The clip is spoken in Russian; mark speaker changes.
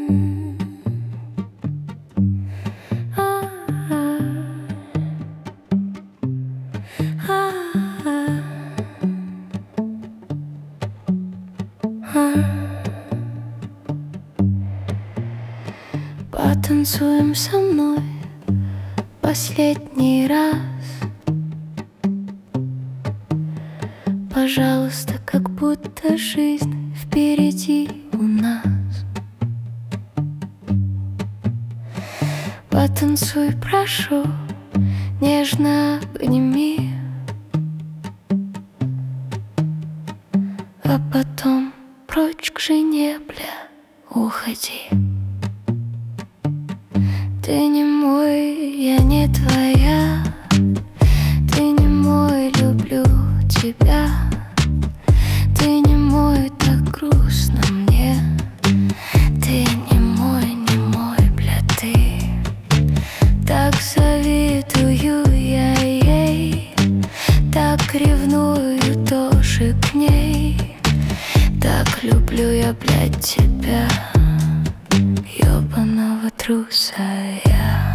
Speaker 1: Потанцуем со мной последний раз. Пожалуйста, как будто жизнь впереди у нас. Потанцуй, прошу, нежно обними, а потом прочь к жене, бля, уходи. Ты не мой, я не твоя. Ты не мой, люблю тебя. Ты не мой, так грустно мне. Ты не мой, бля, ты. Так завидую я ей, так ревную тоже к ней. Так люблю я, блядь, тебя, ёбаного труса я.